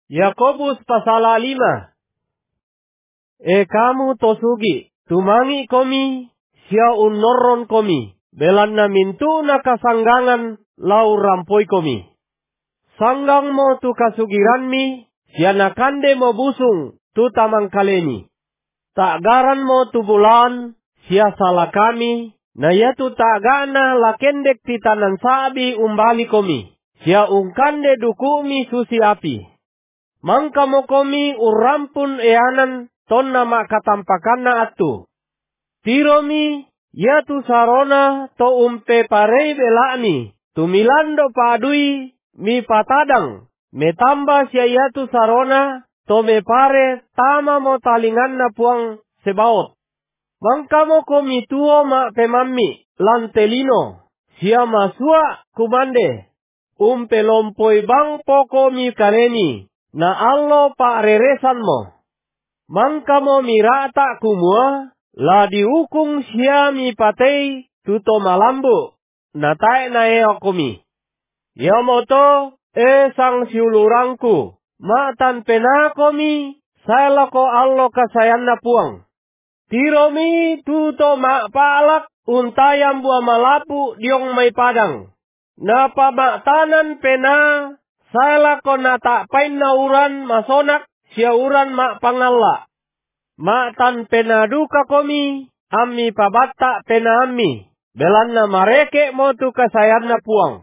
Yakobus pasal 5. Kamu tosugi, tumangi komi, sia unorron komi, belanna mintu na kasanggangan lau rampoi komi. Sanggang mo tu kasugiranmi, sia nakande mo busung tu tamang kalemi. Tak garan mo tu bulan, sia salah kami, na yatu tak gana lakendek titanan sabi umbali komi. Sia ungkande dukumi susi api. Mangka mo komi urampun eanan ton nama katampakanna atu. Tiromi yatu sarona to umpe parei belani. Tumilando padui mi patadang. Metamba sia yatu sarona to me pare tama mo talinganna puang sebaot. Mangka mo komi tuo ma pemammi lantelino. Sia masua kumande. Umpe lompoi bang poko mi kaleni, na allo pa reresan mo. Mangka mo mirata kumua, la diukung sia mi patei tuto malambu, na tae na eokumi. Yamoto sang siulurangku, matan penakomi, salako allo kasayan na puang. Tiromi tuto ma palak, untayam bua malapu diong may padang. Na pamaktanan pena, sala ko na takpain na uran masonak, siya uran mak pangalla. Maktan penaduka komi, ammi pabata pena ammi, belan na mareke mo tu kasayan na puang.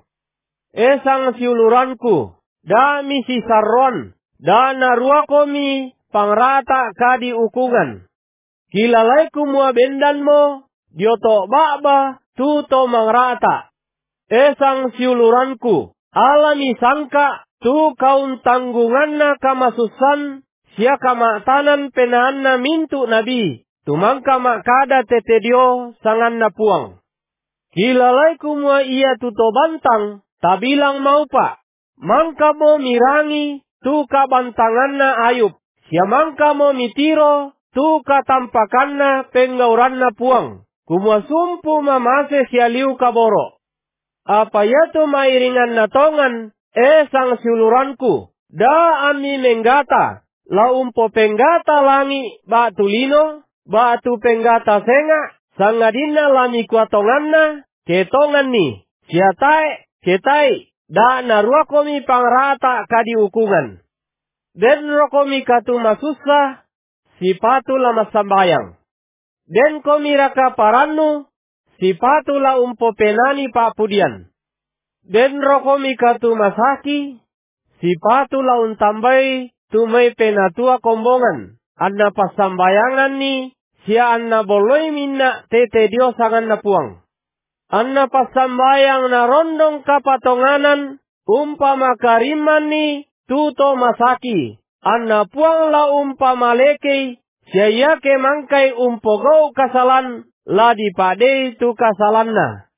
Esang siuluranku, da mi si sarron, da narua komi, pangrata kadi ukungan. Kilalay kumua bendan mo, dioto baba, tuto mangrata. Esang siuluranku, alami sangka, tu kaun tanggunganna kamasusan, sia kamaktanan penaanna mintu nabi, tumangka makada tetedio sanganna puang. Kilalay kumua ia tuto bantang, tabilang mau pa, mangka mo mirangi, tu kabantanganna ayub, sia mangka mo mitiro, tu katampakanna penggauranna puang, kumua sumpu mamase sia liu kaboro. Apa yatu mairingan natongan, sang siuluranku, da ami menggata, laumpo penggata langi, batu lino, batu penggata senga, sangadina lami kuatonganna, ketongan ni, siatai, ketai, da narua komi pangrata kadi ukungan. Den rokomi katu masusah, sipatu lama sambayang. Den komi raka parannu, sipatula umpo penani pak pudian. Den rokomi katu masaki, sipatula untambai tumai penatua kombongan. Anna pasambayangan ni, sia anna boloi minna tete dio sangan na puang. Anna pasambayang na rondong kapatonganan, umpama kariman ni, tuto masaki. Anna puang la umpama lekei, sia yake mangkai umpogau kasalan, la dipadei tu kasalanna.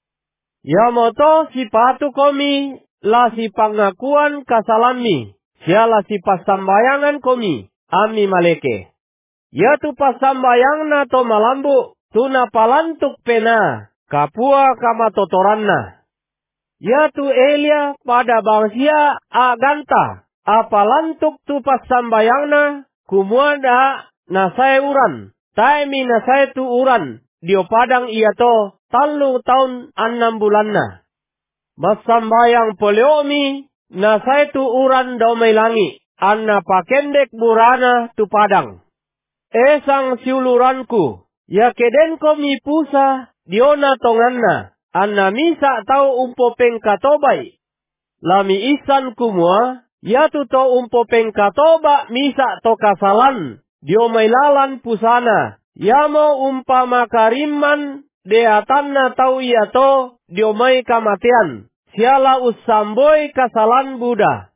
Yamoto sipatu komi, la si pangakuan kasalanmi, sia la si pasambayangan komi, ami maleke. Ya tu pasambayangna to malambu, tu na palantuk pena, kapua kama totoranna. Ya tu Elia pada bangsia aganta, apalantuk tu pasambayangna, kumuada nasai uran, taimi nasai tu uran. Dio padang iya to, 3 tahun 6 bulanna. Masambayang poleomi, na saitu uran domay langi, anna pakendek burana tu padang. Esang siuluranku, ya keden ko mi pusa, diona tonganna, anna misa tau umpo pengkatobay. Lami isan kumua, ya tu to umpo pengkatoba misa to kasalan, dio may lalan pusana. Yamo umpama kariman, deatanna tau yato, diomai kamatian. Siala usamboy kasalan Buddha.